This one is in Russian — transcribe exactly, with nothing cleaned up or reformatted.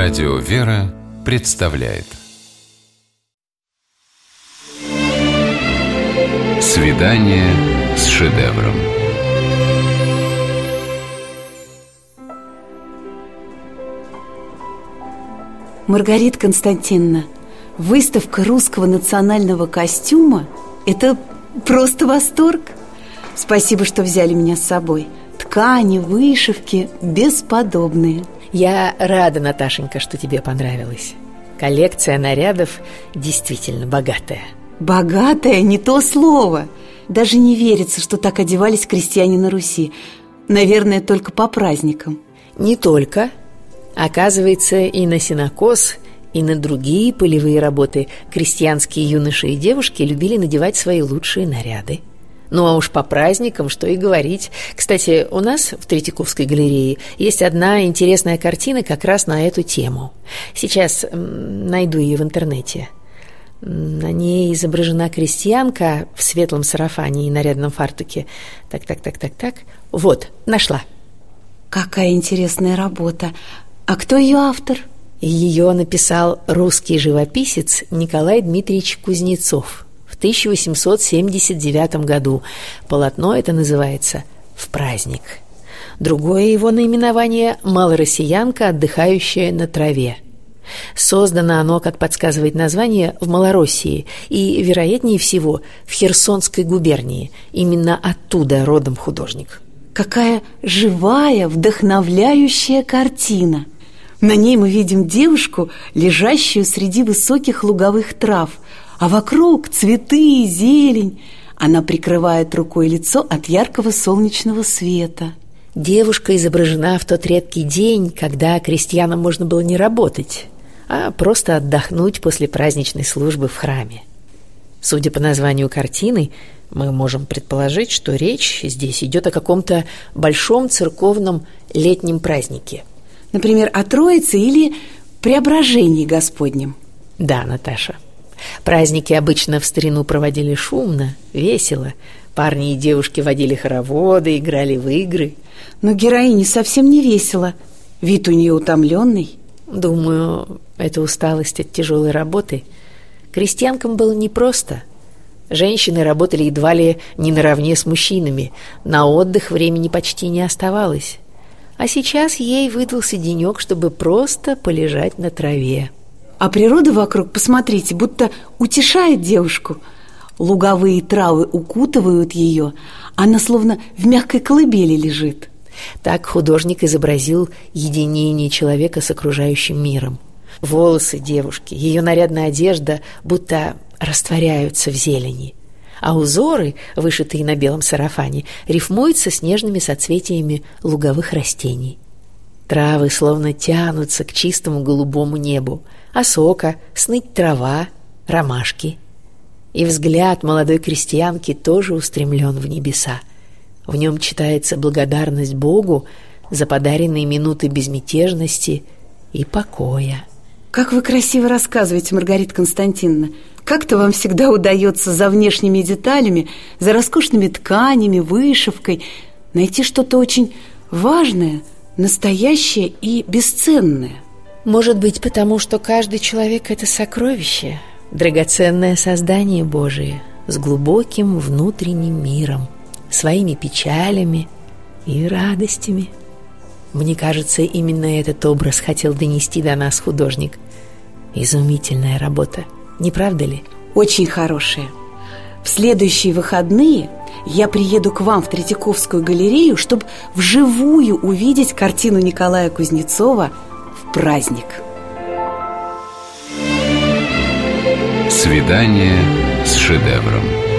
Радио «Вера» представляет «Свидание с шедевром». Маргарита Константиновна, выставка русского национального костюма – это просто восторг. Спасибо, что взяли меня с собой. Ткани, вышивки бесподобные. Я рада, Наташенька, что тебе понравилось. Коллекция нарядов действительно богатая. Богатая – не то слово. Даже не верится, что так одевались крестьяне на Руси. Наверное, только по праздникам. Не только. Оказывается, и на сенокос, и на другие полевые работы крестьянские юноши и девушки любили надевать свои лучшие наряды. Ну а уж по праздникам, что и говорить. Кстати, у нас в Третьяковской галерее есть одна интересная картина как раз на эту тему. Сейчас найду ее в интернете. На ней изображена крестьянка в светлом сарафане и нарядном фартуке. Так, так, так, так, так. Вот, нашла. Какая интересная работа. А кто ее автор? Ее написал русский живописец Николай Дмитриевич Кузнецов в тысяча восемьсот семьдесят девятом году. Полотно это называется «В праздник». Другое его наименование «Малороссиянка, отдыхающая на траве». Создано оно, как подсказывает название, в Малороссии и, вероятнее всего, в Херсонской губернии. Именно оттуда родом художник. Какая живая, вдохновляющая картина! На ней мы видим девушку, лежащую среди высоких луговых трав, а вокруг цветы и зелень. Она прикрывает рукой лицо от яркого солнечного света. Девушка изображена в тот редкий день, когда крестьянам можно было не работать, а просто отдохнуть после праздничной службы в храме. Судя по названию картины, мы можем предположить, что речь здесь идет о каком-то большом церковном летнем празднике. Например, о Троице или Преображении Господнем. Да, Наташа. Праздники обычно в старину проводили шумно, весело. Парни и девушки водили хороводы, играли в игры. Но героине совсем не весело. Вид у нее утомленный. Думаю, это усталость от тяжелой работы. Крестьянкам было непросто. Женщины работали едва ли не наравне с мужчинами. На отдых времени почти не оставалось. А сейчас ей выдался денек, чтобы просто полежать на траве. А природа вокруг, посмотрите, будто утешает девушку. Луговые травы укутывают ее, она словно в мягкой колыбели лежит. Так художник изобразил единение человека с окружающим миром. Волосы девушки, ее нарядная одежда будто растворяются в зелени, а узоры, вышитые на белом сарафане, рифмуются с нежными соцветиями луговых растений. Травы словно тянутся к чистому голубому небу, осока, сныть трава, ромашки. И взгляд молодой крестьянки тоже устремлен в небеса. В нем читается благодарность Богу за подаренные минуты безмятежности и покоя. Как вы красиво рассказываете, Маргарита Константиновна. Как-то вам всегда удается за внешними деталями, за роскошными тканями, вышивкой найти что-то очень важное, настоящее и бесценное. Может быть, потому что каждый человек – это сокровище, драгоценное создание Божие с глубоким внутренним миром, своими печалями и радостями. Мне кажется, именно этот образ хотел донести до нас художник. Изумительная работа, не правда ли? Очень хорошая. В следующие выходные я приеду к вам в Третьяковскую галерею, чтобы вживую увидеть картину Николая Кузнецова «В праздник». Свидание с шедевром.